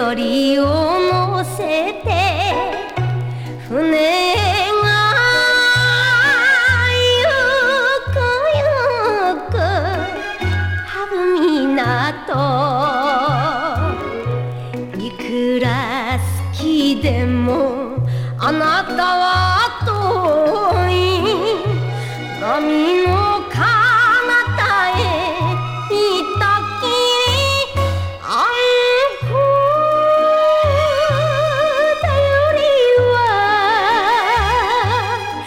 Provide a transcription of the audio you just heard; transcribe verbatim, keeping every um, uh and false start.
よりを乗せて船がゆくゆく羽生港いくら好きでもあなたは遠い涙